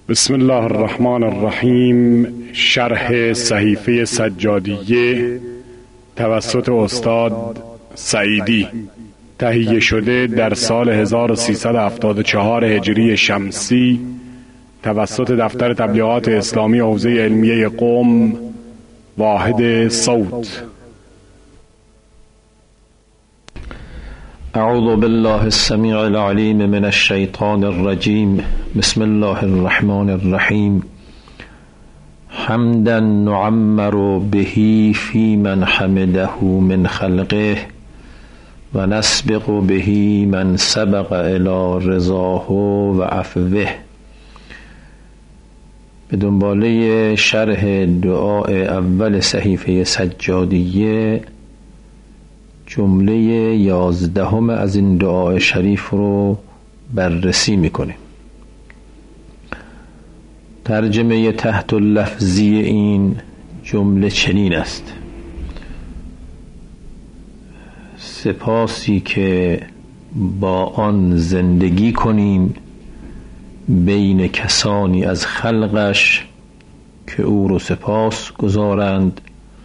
بسم الله الرحمن الرحیم. شرح صحیفه سجادیه توسط استاد سعیدی، تهیه شده در سال 1374 هجری شمسی توسط دفتر تبلیغات اسلامی حوزه علمیه قم، واحد صوت. اعوذ بالله السمیع العلیم من الشیطان الرجیم. بسم الله الرحمن الرحیم. حمدا نعمر به فی من حمده من خلقه و نسبق به من سبق الی رضاه و عفوه. به دنباله شرح دعای اول صحیفه سجادیه جمله 11 از این دعای شریف رو بررسی میکنیم. ترجمه تحت اللفظی این جمله چنین است: سپاسی که با آن زندگی کنیم بین کسانی از خلقش که او رو سپاس گذارند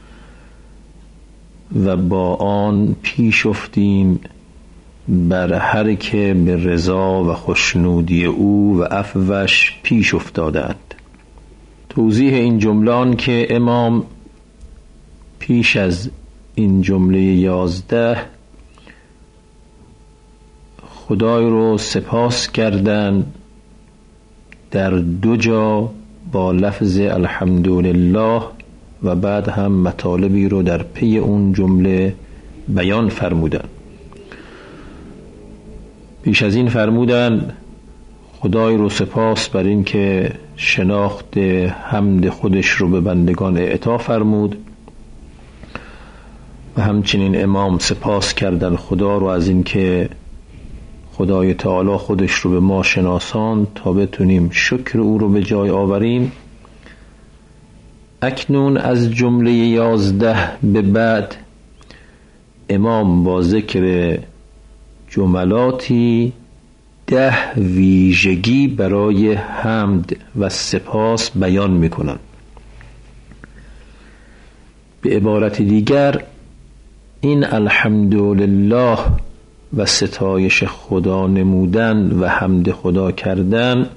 و با آن پیش افتیم بر هر که به رضا و خوشنودی او و عفوش پیش افتادند. توضیح این جمله آن که امام پیش از این جمله 11 خدای رو سپاس کردند در 2 جا با لفظ الحمدلله و بعد هم مطالبی رو در پی اون جمله بیان فرمودن. پیش از این فرمودن خدای رو سپاس بر این که شناخت حمد خودش رو به بندگان اعطا فرمود و همچنین امام سپاس کردن خدا رو از این که خدای تعالی خودش رو به ما شناسان تا بتونیم شکر او رو به جای آوریم. اکنون از جمله 11 به بعد امام با ذکر جملاتی 10 ویژگی برای حمد و سپاس بیان میکنند. به عبارت دیگر این الحمدلله و ستایش خدا نمودن و حمد خدا کردن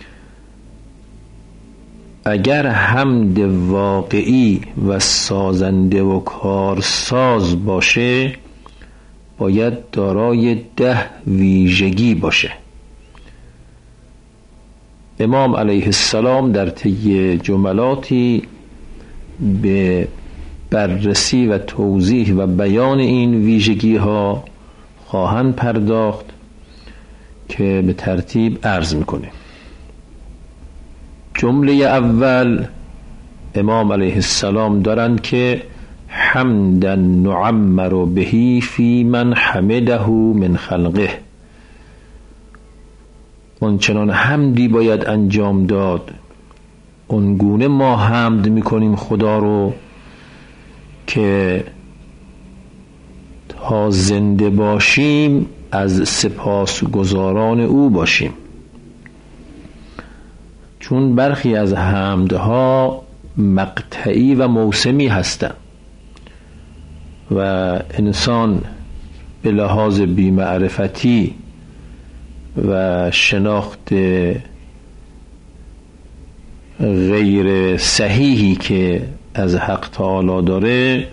اگر حمد واقعی و سازنده و کارساز باشه باید دارای 10 ویژگی باشه. امام علیه السلام در طی جملاتی به بررسی و توضیح و بیان این ویژگی ها خواهند پرداخت که به ترتیب عرض میکنه. جمله اول امام علیه السلام دارند که حمدا نعمر به فی من حمده من خلقه. اونچنان حمدی باید انجام داد، اونگونه ما حمد میکنیم خدا رو که تا زنده باشیم از سپاسگزاران او باشیم. چون برخی از حمدها مقطعی و موسمی هستند و انسان به لحاظ بی‌معرفتی و شناخت غیر صحیحی که از حق تعالی داره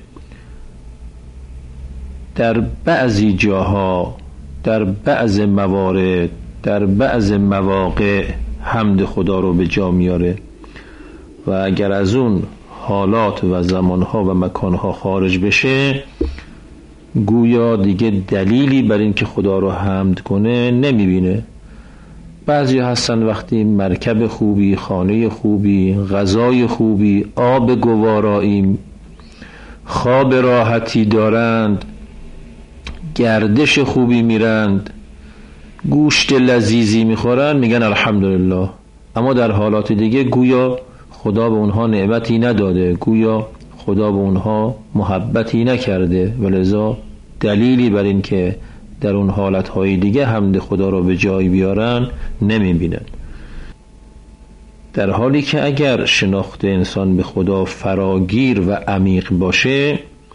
در بعضی جاها، در بعض موارد، در بعض مواقع حمد خدا رو به جا میاره و اگر از اون حالات و زمانها و مکانها خارج بشه گویا دیگه دلیلی بر این که خدا رو حمد کنه نمیبینه. بعضی هستن وقتی مرکب خوبی، خانه خوبی، غذای خوبی، آب گوارایی، خواب راحتی دارند، گردش خوبی میرند، گوشت لذیذی میخورن، میگن الحمدلله، اما در حالات دیگه گویا خدا به اونها نعمتی نداده، گویا خدا به اونها محبتی نکرده و لذا دلیلی بر این که در اون حالتهای دیگه حمد خدا رو به جای بیارن نمیبینن. در حالی که اگر شناخت انسان به خدا فراگیر و عمیق باشه،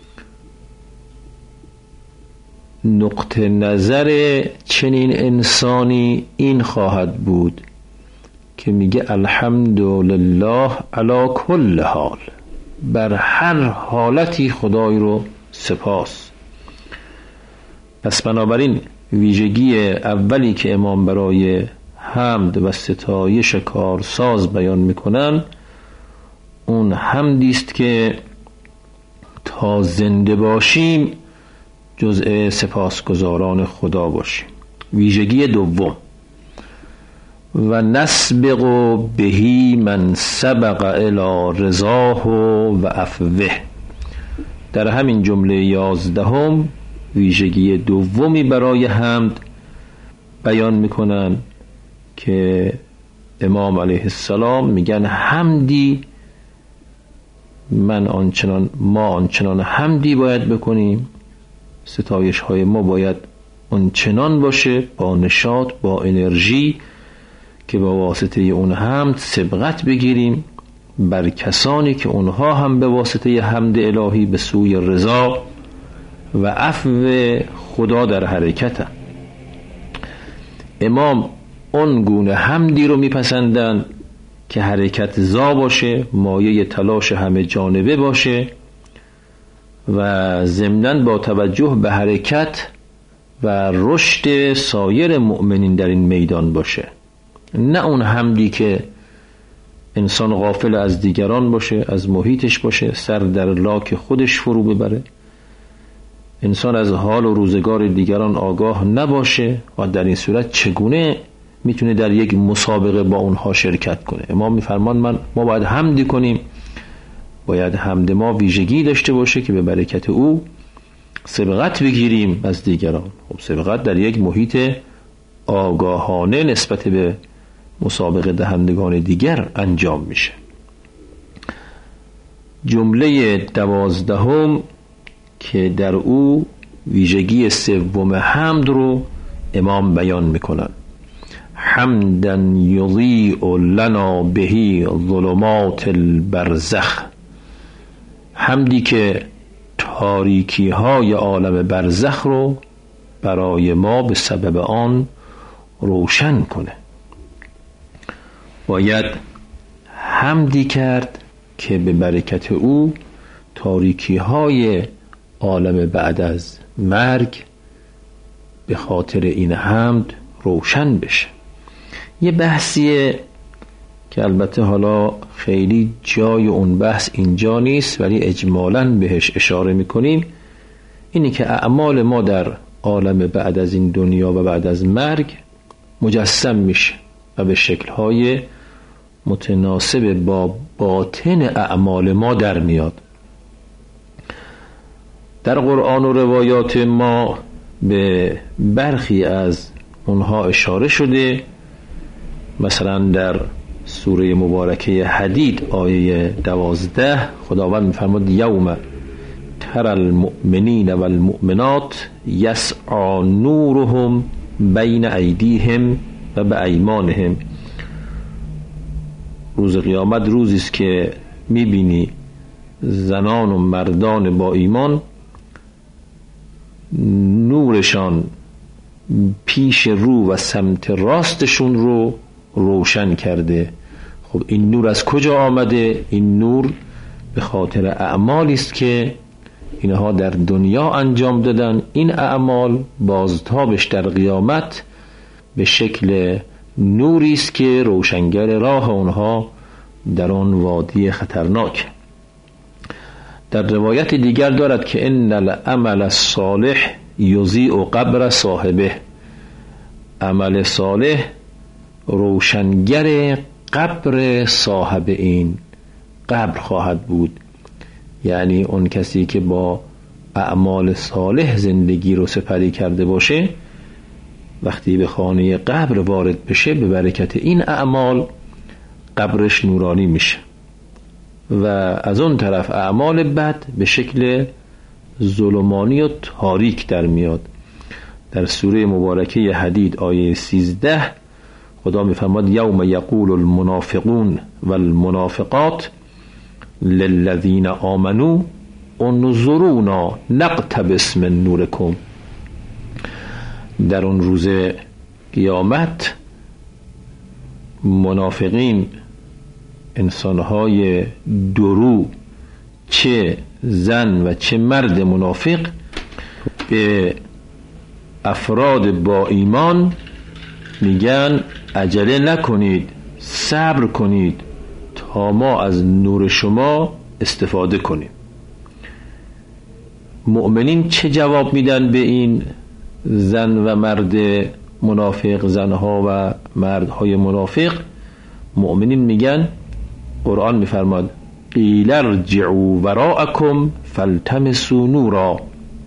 نقطه نظر چنین انسانی این خواهد بود که میگه الحمدلله علی کل حال، بر هر حالتی خدای رو سپاس. پس بنابراین ویژگی اولی که امام برای حمد و ستایش کارساز بیان میکنن اون حمدی است که تا زنده باشیم جزء سپاسگزاران خدا باشیم. ویژگی دوم، و نسبق بهی من سبق الی رضاه و عفوه. در همین جمله 11 ویژگی دومی برای حمد بیان میکنن که امام علیه السلام میگن حمدی ما آنچنان حمدی باید بکنیم، ستایش های ما باید آنچنان باشه، با نشاط، با انرژی، که با واسطه اون حمد سبقت بگیریم بر کسانی که اونها هم به واسطه حمد الهی به سوی رضا و عفو خدا در حرکت. امام اون گونه حمدی رو میپسندن که حرکت زا باشه، مایه تلاش همه جانبه باشه و ضمناً با توجه به حرکت و رشد سایر مؤمنین در این میدان باشه. نه اون حمدی که انسان غافل از دیگران باشه، از محیطش باشه، سر در لاک خودش فرو ببره، انسان از حال و روزگار دیگران آگاه نباشه و در این صورت چگونه میتونه در یک مسابقه با اونها شرکت کنه. امام میفرمان ما باید حمدی کنیم، باید حمد ما ویژگی داشته باشه که به برکت او سبقت بگیریم از دیگران. خب سبقت در یک محیط آگاهانه نسبت به مسابقه دهندگان دیگر انجام میشه. جمله 12 که در او ویژگی سوم حمد رو امام بیان میکنن، حمدا یضیء لنا بهی ظلمات البرزخ. حمدی که تاریکی های عالم برزخ رو برای ما به سبب آن روشن کنه. باید حمدی کرد که به برکت او تاریکی های عالم بعد از مرگ به خاطر این حمد روشن بشه. یه بحثیه که البته حالا خیلی جای اون بحث اینجا نیست ولی اجمالاً بهش اشاره میکنیم، اینی که اعمال ما در عالم بعد از این دنیا و بعد از مرگ مجسم میشه و به شکل‌های متناسب با باطن اعمال ما در میاد. در قرآن و روایات ما به برخی از اونها اشاره شده. مثلا در سوره مبارکه حدید آیه 12 خداوند می‌فرماد یوم تر المؤمنین و المؤمنات یسعی نورهم بین ایدیهم و بایمانهم. روز قیامت روزی است که می‌بینی زنان و مردان با ایمان نورشان پیش رو و سمت راستشون رو روشن کرده. خب این نور از کجا آمده؟ این نور به خاطر اعمالی است که اینها در دنیا انجام دادن. این اعمال بازتابش در قیامت به شکل نوری است که روشنگر راه اونها در آن وادی خطرناک. در روایت دیگر دارد که ان العمل الصالح یضیء قبر صاحبه. عمل صالح روشنگر قبر صاحب این قبر خواهد بود. یعنی اون کسی که با اعمال صالح زندگی رو سپری کرده باشه وقتی به خانه قبر وارد بشه به برکت این اعمال قبرش نورانی میشه و از اون طرف اعمال بد به شکل ظلمانی و تاریک در میاد. در سوره مبارکه حدید آیه 13 خدا میفرماد یوم یقول المنافقون والمنافقات للذین آمنوا انظرونا نقتبس من نورکم. در اون روز قیامت منافقین، انسانهای درو، چه زن و چه مرد منافق، به افراد با ایمان میگن عجله نکنید، صبر کنید تا ما از نور شما استفاده کنیم. مؤمنین چه جواب میدن به این زن و مرد منافق، زنها و مردهای منافق؟ مؤمنین میگن، قرآن میفرماد قیل ارجعوا وراءکم فالتمسوا نورا.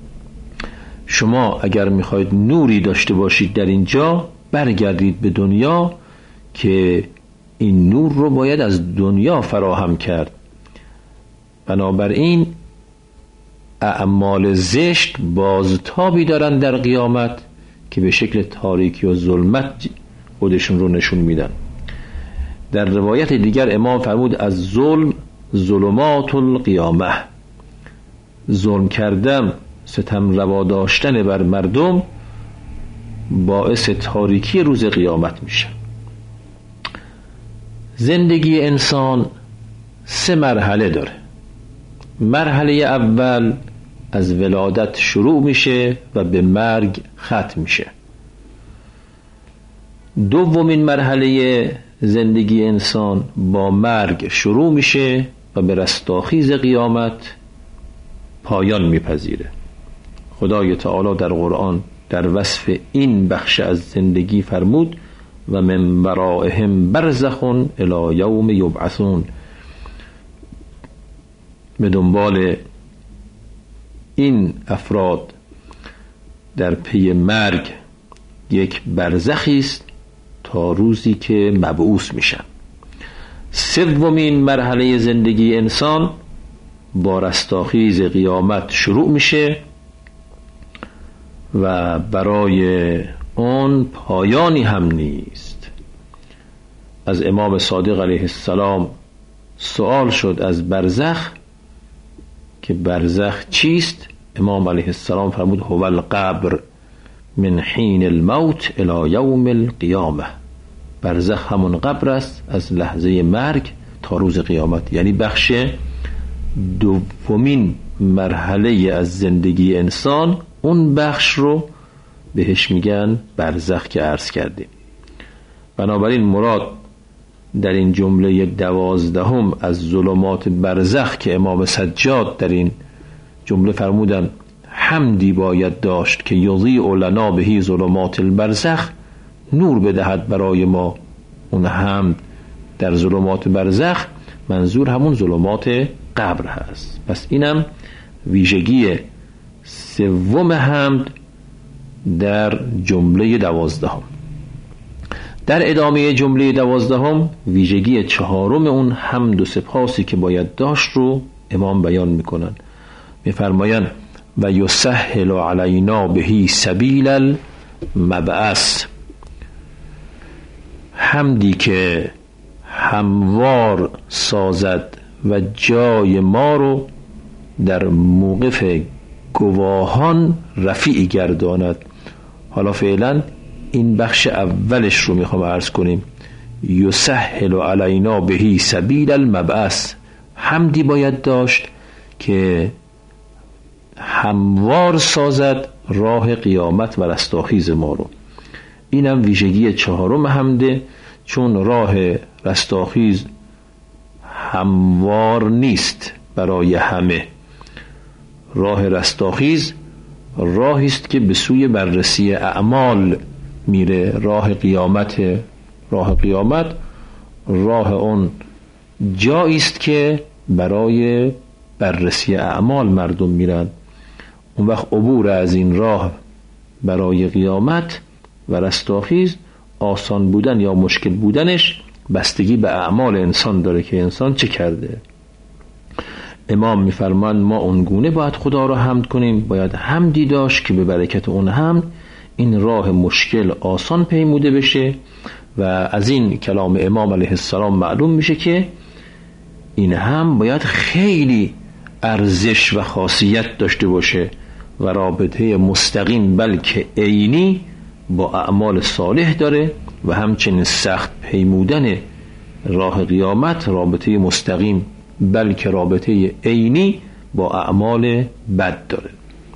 شما اگر میخواید نوری داشته باشید در اینجا، برگردید به دنیا که این نور رو باید از دنیا فراهم کرد. بنابراین اعمال زشت بازتابی دارن در قیامت که به شکل تاریکی و ظلمت خودشون رو نشون میدن. در روایت دیگر امام فرمود از ظلم ظلمات القیامه، ظلم کردن، ستم روا داشتن بر مردم باعث تاریکی روز قیامت میشه. زندگی انسان 3 مرحله داره. مرحله اول از ولادت شروع میشه و به مرگ ختم میشه. دومین مرحله زندگی انسان با مرگ شروع میشه و به رستاخیز قیامت پایان میپذیره. خدای تعالی در قرآن در وصف این بخش از زندگی فرمود و من ورائهم برزخ الی یوم یبعثون. به دنبال این افراد در پی مرگ یک برزخی است تا روزی که مبعوث میشن. سومین مرحله زندگی انسان با رستاخیز قیامت شروع میشه و برای اون پایانی هم نیست. از امام صادق علیه السلام سوال شد از برزخ که برزخ چیست؟ امام علیه السلام فرمود هو القبر من حین الموت الی یوم القیامه. برزخ همون قبر است از لحظه مرگ تا روز قیامت. یعنی بخش دومین مرحله از زندگی انسان، اون بخش رو بهش میگن برزخ که عرض کردیم. بنابراین مراد در این جمله 12 از ظلمات برزخ که امام سجاد در این جمله فرمودن حمدی باید داشت که یضیء لنا بهی ظلمات البرزخ، نور بدهد برای ما. اون حمد در ظلمات برزخ منظور همون ظلمات قبر هست. پس اینم ویژگی سوم حمد در جمله 12. در ادامه جمله 12 ویژگی 4 اون حمد و سپاسی که باید داشت رو امام بیان میکنن. میفرمایند و یسهل علینا بهی سبیل المبعث، حمدی که هموار سازد و جای ما رو در موقف گواهان رفیع گرداند. حالا فعلا این بخش اولش رو میخوام عرض کنیم. یسهل علینا بهی سبیل المبعث، حمدی باید داشت که هموار سازد راه قیامت و رستاخیز ما رو. اینم ویژگی 4 حمده، چون راه رستاخیز هموار نیست برای همه. راه رستاخیز راهی است که به سوی بررسی اعمال میره. راه قیامت راه اون جایی است که برای بررسی اعمال مردم میرن. اون وقت عبور از این راه برای قیامت و رستاخیز آسان بودن یا مشکل بودنش بستگی به اعمال انسان داره که انسان چه کرده. امام میفرمان ما اونگونه باید خدا رو حمد کنیم، باید حمدی داشت که به برکت اون حمد این راه مشکل آسان پیموده بشه و از این کلام امام علیه السلام معلوم میشه که این هم باید خیلی ارزش و خاصیت داشته باشه و رابطه مستقیم بلکه عینی با اعمال صالح داره و همچنین سخت پیمودن راه قیامت رابطه مستقیم بلکه رابطه عینی با اعمال بد داره.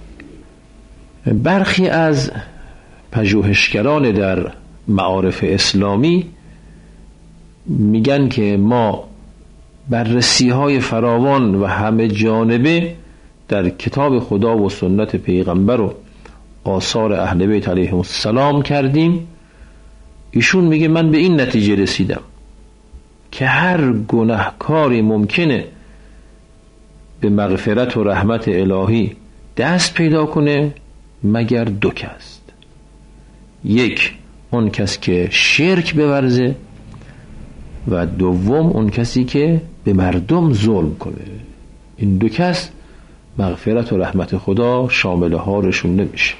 برخی از پژوهشگران در معارف اسلامی میگن که ما بررسی‌های فراوان و همه جانبه در کتاب خدا و سنت پیغمبر و آثار اهل بیت علیهم السلام کردیم. ایشون میگه من به این نتیجه رسیدم که هر گناهکاری ممکنه به مغفرت و رحمت الهی دست پیدا کنه مگر دو کس: یک، اون کس که شرک بورزه و دوم اون کسی که به مردم ظلم کنه. این دو کس مغفرت و رحمت خدا شامل حالشون نمیشه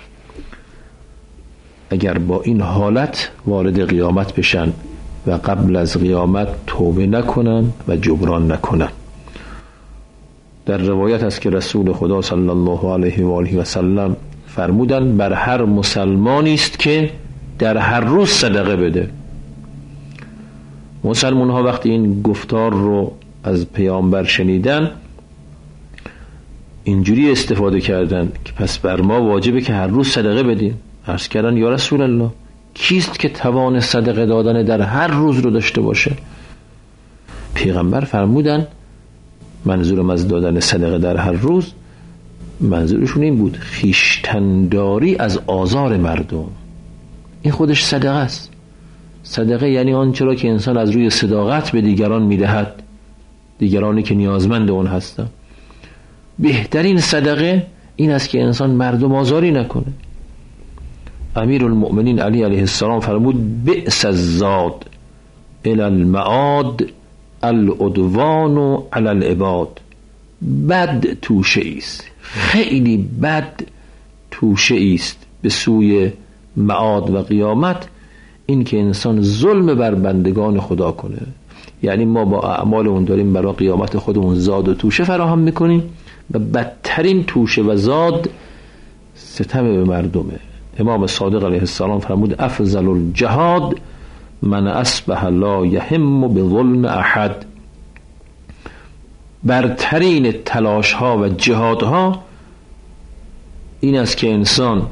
اگر با این حالت وارد قیامت بشن و قبل از قیامت توبه نکنن و جبران نکنن. در روایت است که رسول خدا صلی الله علیه و آله و سلم فرمودن بر هر مسلمانی است که در هر روز صدقه بده. مسلمان ها وقتی این گفتار رو از پیامبر شنیدن اینجوری استفاده کردن که پس بر ما واجبه که هر روز صدقه بدیم. عرض کردن یا رسول الله کیست که توان صدقه دادن در هر روز رو داشته باشه؟ پیغمبر فرمودن منظورم از دادن صدقه در هر روز منظورشون این بود خویشتن‌داری از آزار مردم. این خودش صدقه است. صدقه یعنی آنچه را که انسان از روی صداقت به دیگران میدهد، دیگرانی که نیازمند اون هستند. بهترین صدقه این است که انسان مردم آزاری نکنه. امیر المؤمنین علی علیه السلام فرمود بئس الزاد الی المعاد العدوان علی العباد. بد توشه است، خیلی بد توشه است به سوی معاد و قیامت این که انسان ظلم بر بندگان خدا کنه. یعنی ما با اعمال اون داریم برای قیامت خودمون زاد و توشه فراهم میکنیم و بدترین توشه و زاد ستم به مردمه. امام صادق علیه السلام فرمود افضل الجهاد من اصبح لا یهم بظلم احد. برترین تلاش ها و جهاد ها این است که انسان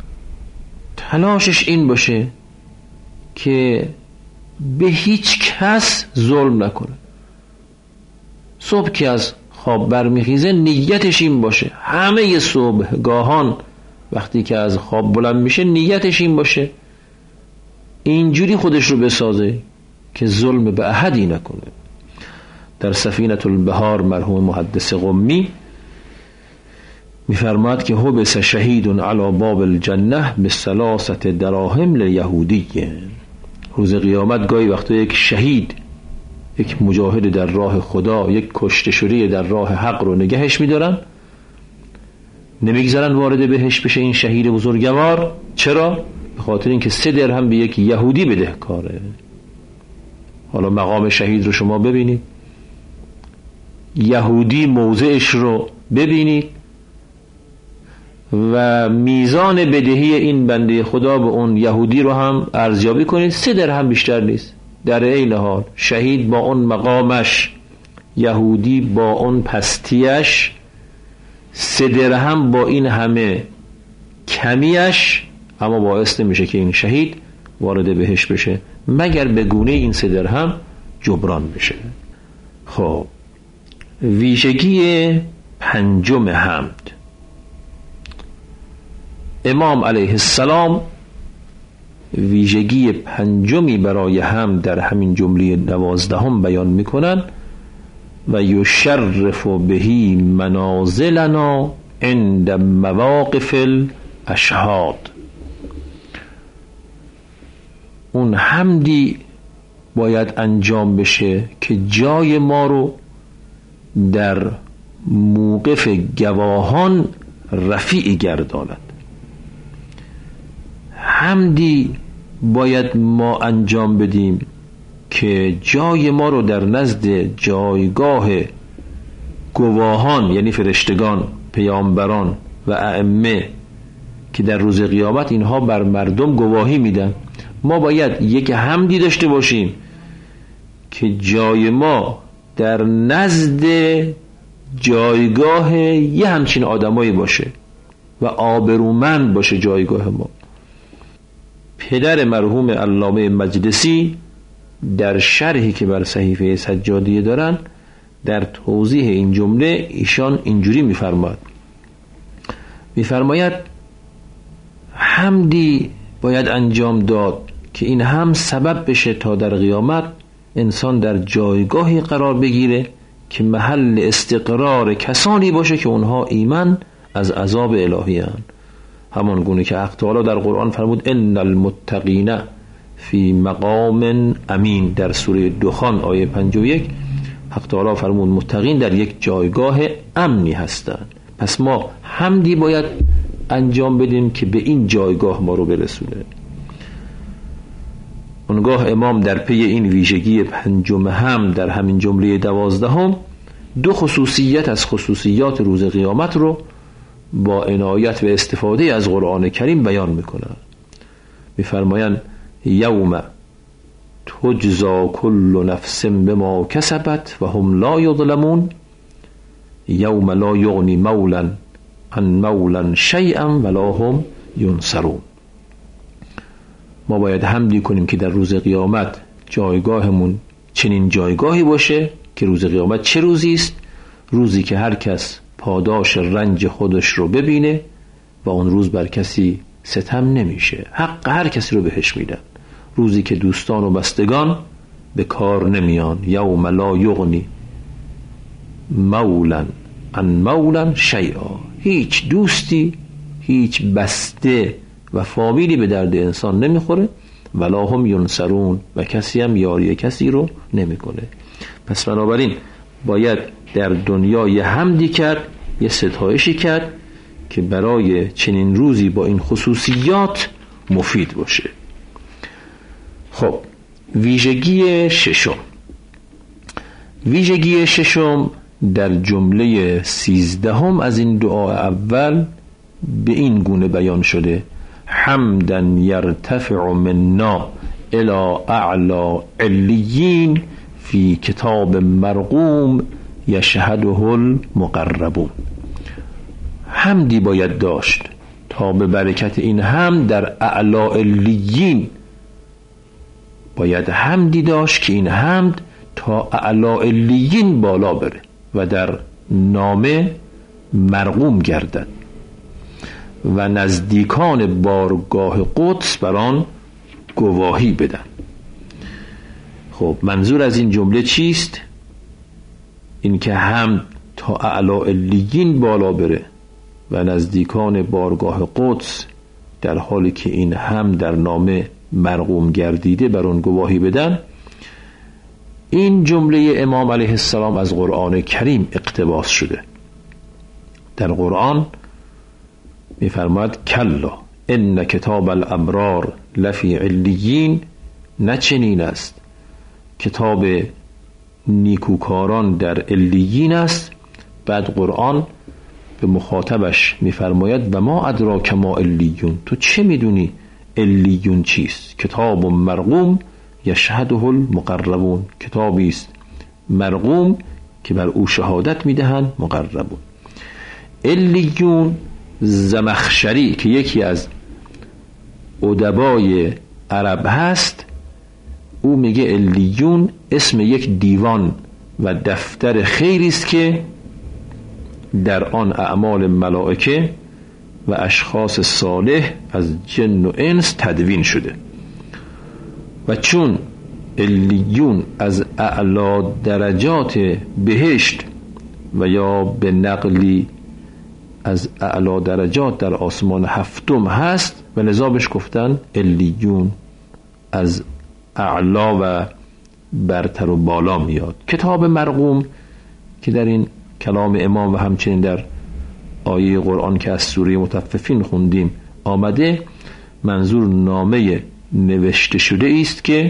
تلاشش این باشه که به هیچ کس ظلم نکنه. صبح که از خواب برمیخیزه نیتش این باشه، همه صبحگاهان وقتی که از خواب بلند میشه نیتش این باشه اینجوری خودش رو بسازه که ظلم به احدی نکنه. در سفینة البحار مرحوم محدث قمی میفرماد که حبس شهید علی باب الجنه بثلاثه دراهم لیهودی. روز قیامت گاهی وقتا یک شهید، یک مجاهد در راه خدا، یک کشته شده در راه حق رو نگهش میدارن، نمیگذارن وارد بهشت بشه این شهید بزرگوار. چرا؟ به خاطر اینکه 3 درهم به یک یهودی بدهکاره. حالا مقام شهید رو شما ببینید، یهودی موضعش رو ببینید و میزان بدهی این بنده خدا به اون یهودی رو هم ارزیابی کنید. 3 درهم بیشتر نیست. در این حال شهید با اون مقامش، یهودی با اون پستیش، 3 درهم با این همه کمیش، اما باعث نمیشه که این شهید وارد بهشت بشه مگر به گونه این 3 درهم جبران بشه. خب ویژگی 5 حمد. امام علیه السلام ویژگی 5 برای حمد در همین جمله 12 بیان میکنن و یشرف بهی منازلنا عند مواقف الاشهاد. اون حمدی باید انجام بشه که جای ما رو در موقف گواهان رفیع گرداند. حمدی باید ما انجام بدیم که جای ما رو در نزد جایگاه گواهان، یعنی فرشتگان، پیامبران و ائمه که در روز قیامت اینها بر مردم گواهی میدن، ما باید یک حمدی داشته باشیم که جای ما در نزد جایگاه یه همچین آدمایی باشه و آبرومند باشه جایگاه ما. پدر مرحوم علامه مجلسی در شرحی که بر صحیفه سجادیه دارن، در توضیح این جمله ایشان اینجوری میفرماید حمدی باید انجام داد که این هم سبب بشه تا در قیامت انسان در جایگاهی قرار بگیره که محل استقرار کسانی باشه که اونها ایمن از عذاب الهی هستند. همان گونه که حق تعالی در قرآن فرمود ان المتقین فی مقام امین، در سوره دخان آیه 51 حق تعالی فرمود متقین در یک جایگاه امنی هستند. پس ما حمدی باید انجام بدیم که به این جایگاه ما رو برسونه. اونگاه امام در پی این ویژگی پنجم هم در همین جمله 12 دو خصوصیت از خصوصیات روز قیامت رو با عنایت و استفاده از قرآن کریم بیان میکنن. میفرمایند یوم تجزا کل نفس بما کسبت و هم لا یظلمون یوم لا یغنی مولا عن مولا شیئا ولا هم ینصرون. ما باید حمدی کنیم که در روز قیامت جایگاهمون چنین جایگاهی باشه که روز قیامت چه روزی است؟ روزی که هر کس پاداش رنج خودش رو ببینه و اون روز بر کسی ستم نمیشه، حق هر کسی رو بهش میدن. روزی که دوستان و بستگان به کار نمیان، یوم لا یغنی مولا عن مولا شیئا، هیچ دوستی، هیچ بسته و فامیلی به درد انسان نمیخوره، ولا هم ینصرون، و کسی هم یاری کسی رو نمیکنه. پس بنابراین باید در دنیا یه حمدی کرد، یه ستایشی کرد که برای چنین روزی با این خصوصیات مفید باشه. خب ویژگی ششم در جمله 13 از این دعا اول به این گونه بیان شده: حمدا یرتفع منا الی اعلی علیین فی کتاب مرقوم یشهده المقربون. حمدی باید داشت تا به برکت این حمد در اعلی علیین، باید حمدی داشت که این حمد تا اعلی علیین بالا بره و در نامه مرقوم گردد و نزدیکان بارگاه قدس بر آن گواهی بدن. خب منظور از این جمله چیست؟ این که حمد تا اعلی علیین بالا بره و نزدیکان بارگاه قدس در حالی که این حمد در نامه مرقوم گردیده بر آن گواهی بدن. این جمله امام علیه السلام از قرآن کریم اقتباس شده. در قرآن می‌فرماید کلا ان کتاب الابرار لفی علیین، نه چنین است، کتاب نیکوکاران در علیین است. بعد قرآن به مخاطبش می‌فرماید و ما ادراک ما علیون، تو چه میدونی علیون چیست؟ کتاب مرقوم یشهده المقربون، کتابی است مرقوم که بر او شهادت میدهند مقربون. علیون زمخشری که یکی از ادبای عرب هست، او میگه علیون اسم یک دیوان و دفتر خیری است که در آن اعمال ملائکه و اشخاص صالح از جن و انس تدوین شده. و چون علیون از اعلی درجات بهشت و یا به نقلی از اعلی درجات در آسمان هفتم هست و لذا بهش گفتن علیون، از اعلا و برتر و بالا میاد. کتاب مرقوم که در این کلام امام و همچنین در آیه قرآن که از سوره مطففین خوندیم آمده، منظور نامه نوشته شده است که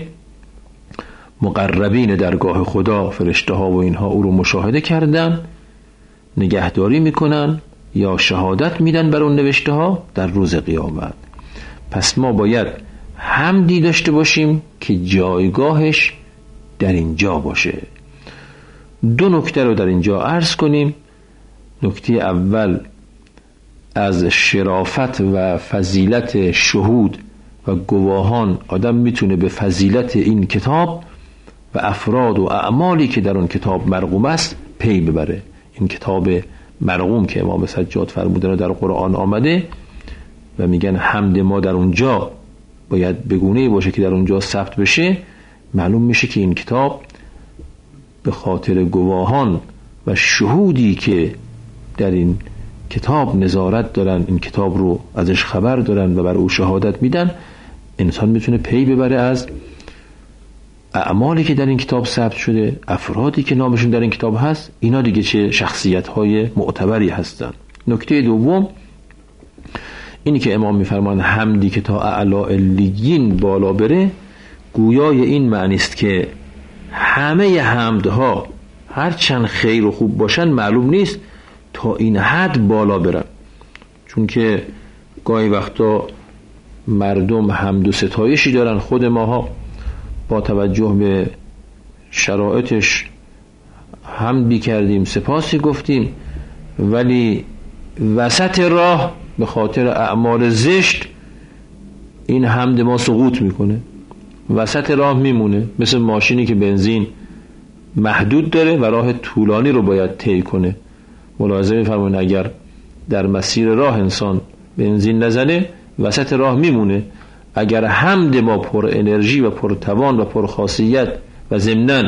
مقربین درگاه خدا، فرشته ها و اینها او رو مشاهده کردن، نگهداری میکنن یا شهادت میدن بر اون نوشته ها در روز قیامت. پس ما باید حمدی داشته باشیم که جایگاهش در اینجا باشه. دو نکته رو در اینجا عرض کنیم. نکته اول، از شرافت و فضیلت شهود و گواهان آدم میتونه به فضیلت این کتاب و افراد و اعمالی که در اون کتاب مرقوم است پی ببره. این کتاب مرقوم که امام سجاد فرمودن در قرآن آمده و میگن حمد ما در اونجا باید بگونه باشه که در اونجا ثبت بشه، معلوم میشه که این کتاب به خاطر گواهان و شهودی که در این کتاب نظارت دارن، این کتاب رو ازش خبر دارن و بر او شهادت میدن، انسان میتونه پی ببره از اعمالی که در این کتاب ثبت شده، افرادی که نامشون در این کتاب هست، اینا دیگه چه شخصیت‌های معتبری هستن. نکته دوم اینی که امام میفرمان حمدی که تا اعلی علیین بالا بره، گویای این معنی است که همه حمدها هرچند خیر و خوب باشن معلوم نیست تا این حد بالا برن، چون که گاهی وقتا مردم حمد و ستایشی دارن، خود ماها با توجه به شرایطش حمد کردیم، سپاسی گفتیم، ولی وسط راه به خاطر اعمال زشت این حمد ما سقوط میکنه، وسط راه میمونه، مثل ماشینی که بنزین محدود داره و راه طولانی رو باید طی کنه. ملاحظه می‌فرمایید اگر در مسیر راه انسان بنزین نزنه وسط راه میمونه. اگر حمد ما پر انرژی و پر توان و پر خاصیت و ضمناً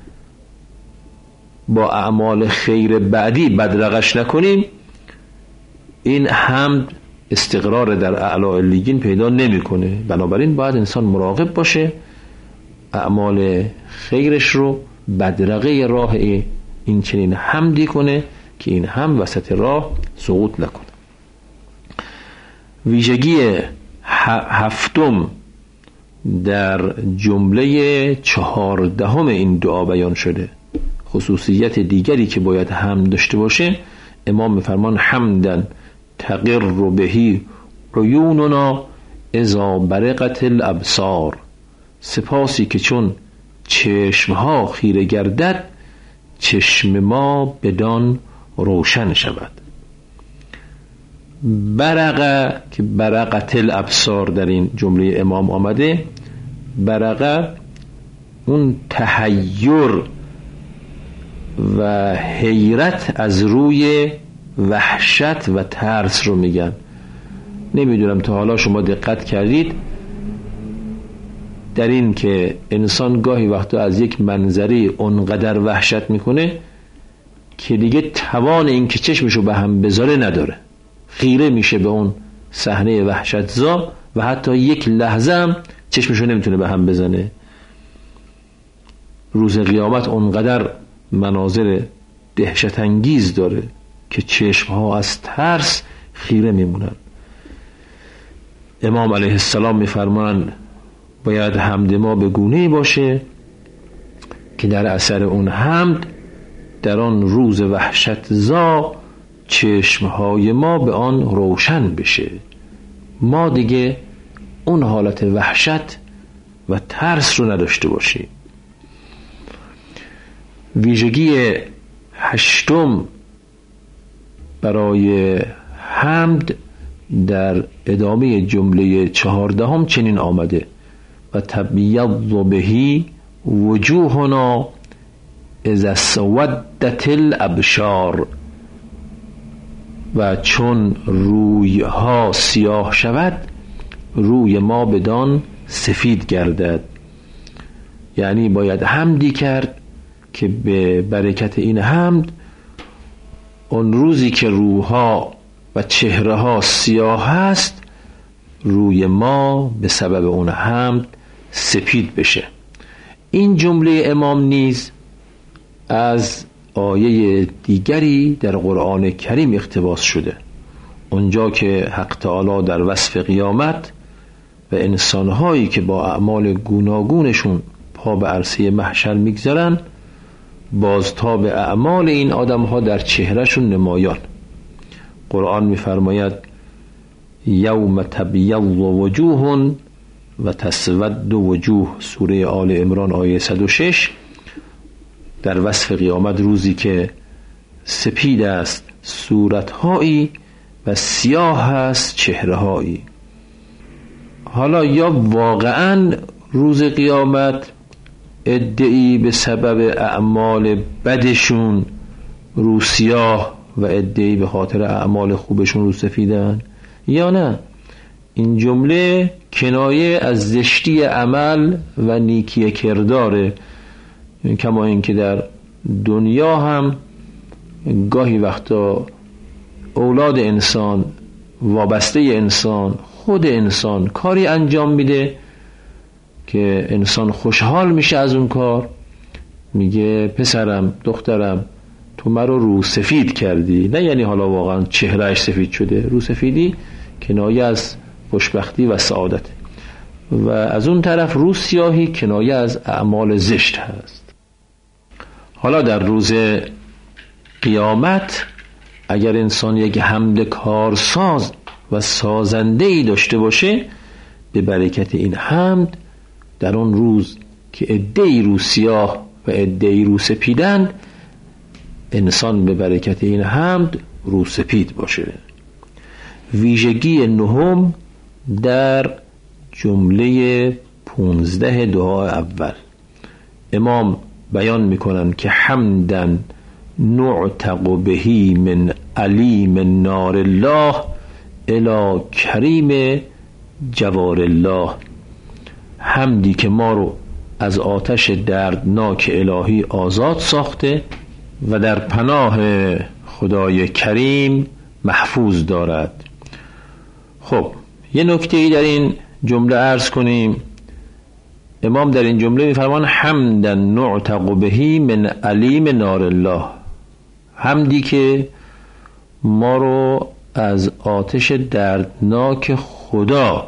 با اعمال خیر بعدی بدرقش نکنیم، این حمد استقرار در اعلی علیین پیدا نمیکنه. بنابراین باید انسان مراقب باشه اعمال خیرش رو بدرقه راه این چنین حمدی کنه که این هم وسط راه سقوط نکنه. ویژگی هفتم در جمله 14 این دعا بیان شده. خصوصیت دیگری که باید حمد داشته باشه، امام میفرمان حمدن تقر بهی عیوننا اذا برقت الابصار، سپاسی که چون چشمها خیره گردد چشم ما بدان روشن شود. برقه که برقت الابصار در این جمله امام آمده، برقه اون تحیر و حیرت از روی وحشت و ترس رو میگن. نمیدونم تا حالا شما دقت کردید در این که انسان گاهی وقتا از یک منظری اونقدر وحشت میکنه که دیگه توان این که چشمشو به هم بذاره نداره، خیره میشه به اون صحنه وحشتزا و حتی یک لحظه هم چشمشو نمیتونه به هم بزنه. روز قیامت اونقدر مناظر دهشت انگیز داره که چشمها از ترس خیره میمونن. امام علیه السلام میفرمان باید حمد ما به گونه‌ای باشه که در اثر اون حمد در آن روز وحشتزا چشمهای ما به آن روشن بشه، ما دیگه اون حالت وحشت و ترس رو نداشته باشیم. ویژگی هشتم برای حمد در ادامه جمله 14 چنین آمده و تبیض بهی وجوهنا اذا سودت الابشار، و چون رویها سیاه شود روی ما بدان سفید گردد. یعنی باید حمدی کرد که به برکت این حمد اون روزی که روحها و چهره ها سیاه هست روی ما به سبب اون حمد سپید بشه. این جمله امام نیز از آیه دیگری در قرآن کریم اقتباس شده، اونجا که حق تعالی در وصف قیامت و انسانهایی که با اعمال گوناگونشون پا به عرصه محشر میگذارن، بازتاب اعمال این آدمها در چهرهشون نمایان. قرآن میفرماید یوم تبیض وجوه و تسود وجوه، سوره آل عمران آیه 106، در وصف قیامت روزی که سپید است صورتهایی و سیاه است چهرهایی. حالا یا واقعا روز قیامت عده‌ای به سبب اعمال بدشون رو سیاه و عده‌ای به خاطر اعمال خوبشون رو سفیدن، یا نه این جمله کنایه از زشتی عمل و نیکی کرداره. کما اینکه در دنیا هم گاهی وقتا اولاد انسان، وابسته انسان، خود انسان کاری انجام میده که انسان خوشحال میشه از اون کار، میگه پسرم دخترم تو مرا رو سفید کردی. نه یعنی حالا واقعا چهرهش سفید شده، رو سفیدی کنایه از خوشبختی و سعادت، و از اون طرف رو سیاهی کنایه از اعمال زشت هست. حالا در روز قیامت اگر انسان یک حمد کارساز و سازنده‌ای داشته باشه، به برکت این حمد در اون روز که عده‌ای رو سیاه و عده‌ای رو سپیدن، انسان به برکت این حمد رو سپید باشه. ویژگی نهم در جمله 15 دعا اول امام بیان میکنن که حمدن نعتق بهی من علیم نار الله الی کریم جوار الله، حمدی که ما رو از آتش دردناک الهی آزاد ساخته و در پناه خدای کریم محفوظ دارد. خب یه نکته‌ای در این جمله عرض کنیم. امام در این جمله می‌فرمان حمدن نعتق بهی من علیم نار الله، حمدی که ما رو از آتش دردناک خدا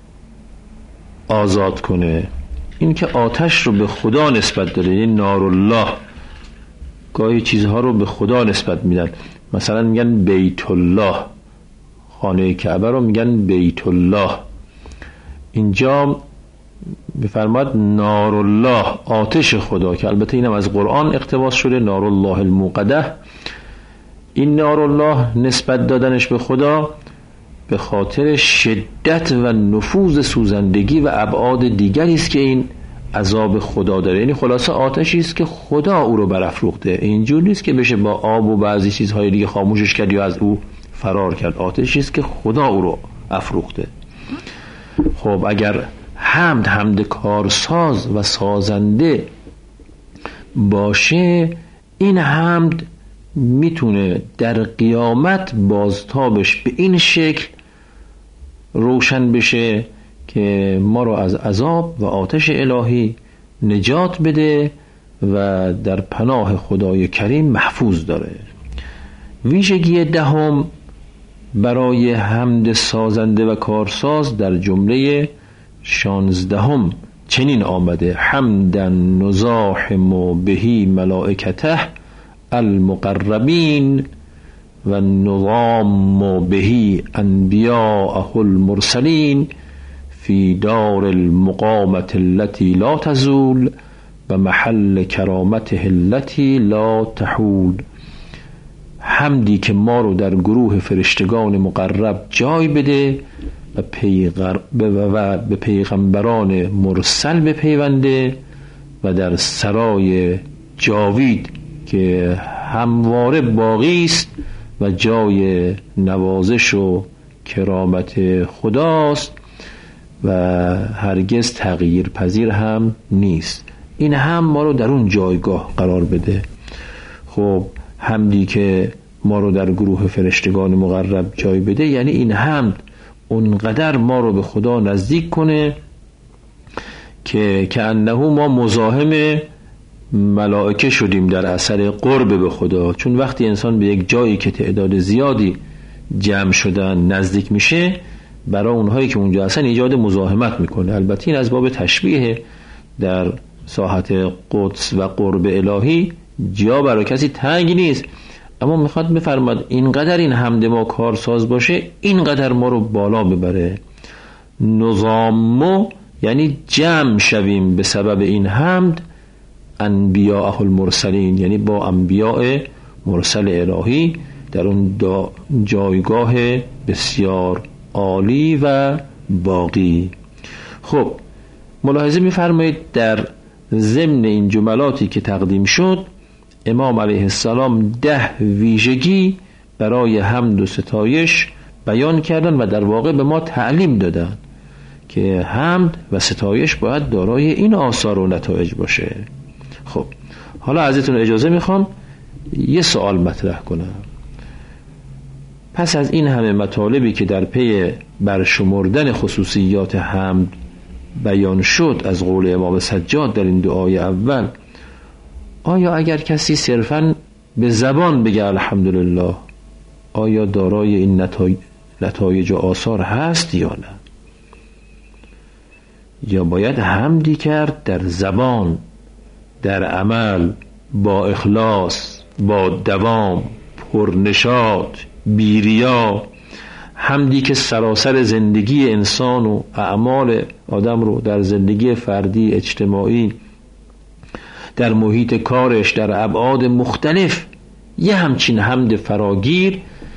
آزاد کنه. این که آتش رو به خدا نسبت داره، یعنی نار الله. گاهی چیزها رو به خدا نسبت میدن، مثلا میگن بیت الله، خانه کعبه رو میگن بیت الله. اینجا بفرماد نار الله، آتش خدا، که البته اینم از قرآن اقتباس شده، نار الله الموقده. این نار الله نسبت دادنش به خدا به خاطر شدت و نفوذ سوزندگی و ابعاد دیگری است که این عذاب خدا داره. یعنی خلاصه آتشی است که خدا او رو برافروخته. اینجور نیست که بشه با آب و بعضی چیزهای دیگه خاموشش کرد یا از او فرار کرد. آتشی است که خدا او رو افروخته. خب اگر حمد کارساز و سازنده باشه، این حمد میتونه در قیامت بازتابش به این شکل روشن بشه که ما رو از عذاب و آتش الهی نجات بده و در پناه خدای کریم محفوظ داره. ویژگی دهم برای حمد سازنده و کارساز در جمله 16 چنین آمده: حمدن نزاحم بهی ملائکته المقربین و نظام بهی انبیاءه المرسلین فی دار المقامت التي لا تزول و محل کرامته التي لا تحول. حمدی که ما رو در گروه فرشتگان مقرب جای بده و به پیغمبران مرسل بپیونده و در سرای جاوید که همواره باقی است و جای نوازش و کرامت خداست و هرگز تغییر پذیر هم نیست، این هم ما رو در اون جایگاه قرار بده. خب حمدی که ما رو در گروه فرشتگان مقرب جای بده، یعنی این حمد اونقدر ما رو به خدا نزدیک کنه که انه ما مزاحم ملائکه شدیم در اثر قرب به خدا. چون وقتی انسان به یک جایی که تعداد زیادی جمع شدن نزدیک میشه، برای اونهایی که اونجا هستن ایجاد مزاحمت میکنه. البته این از باب تشبیه، در ساحت قدس و قرب الهی جا برای کسی تنگ نیست، اما میخواد بفرماد اینقدر این حمد ما کارساز باشه، اینقدر ما رو بالا ببره. نظامو یعنی جمع شویم به سبب این حمد انبیاء المرسلین، یعنی با انبیاء مرسل الهی در اون جایگاه بسیار عالی و باقی. خب ملاحظه می‌فرمایید در ضمن این جملاتی که تقدیم شد امام علیه السلام 10 ویژگی برای حمد و ستایش بیان کردن و در واقع به ما تعلیم دادن که حمد و ستایش باید دارای این آثار و نتایج باشه. خب حالا ازتون اجازه میخوام یه سوال مطرح کنم. پس از این همه مطالبی که در پی برشمردن خصوصیات حمد بیان شد از قول امام سجاد در این دعای اول، آیا اگر کسی صرفاً به زبان بگه الحمدلله، آیا دارای این نتایج و آثار هست یا نه؟ یا باید حمدی کرد در زبان، در عمل، با اخلاص، با دوام، پرنشاط، بیریا، حمدی که سراسر زندگی انسان و اعمال آدم رو در زندگی فردی، اجتماعی، در محیط کارش، در ابعاد مختلف یه همچین حمد فراگیر،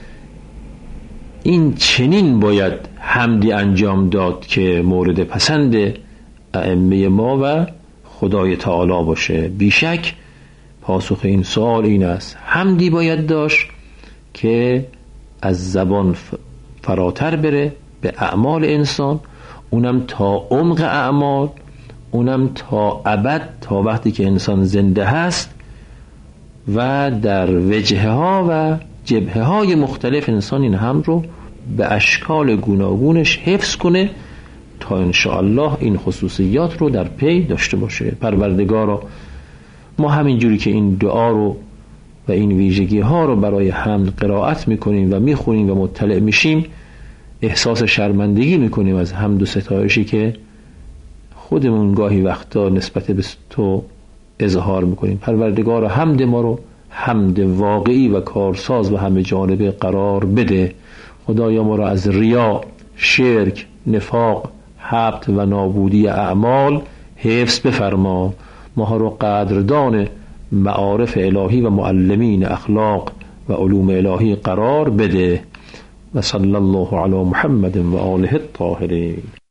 این چنین باید حمدی انجام داد که مورد پسند ائمه ما و خدای تعالی باشه. بیشک پاسخ این سوال این است، حمدی باید داشت که از زبان فراتر بره به اعمال انسان، اونم تا عمق اعمال، اونم تا ابد، تا وقتی که انسان زنده هست و در وجهه ها و جبهه های مختلف انسان این حمد رو به اشکال گوناگونش حفظ کنه تا انشاءالله این خصوصیات رو در پی داشته باشه. پروردگارا ما همین جوری که این دعا رو و این ویژگی ها رو برای حمد قرائت میکنیم و میخونیم و مطلع میشیم، احساس شرمندگی میکنیم از حمد و ستایشی که خودمون گاهی وقتا نسبت به تو اظهار میکنیم. پروردگارا حمد ما رو حمد واقعی و کارساز و همه جانبه قرار بده. خدایا ما را از ریا، شرک، نفاق، حبط و نابودی اعمال حفظ بفرما. ما رو قدردان معارف الهی و معلمین اخلاق و علوم الهی قرار بده. و صلی الله علی محمد و آله الطاهرین.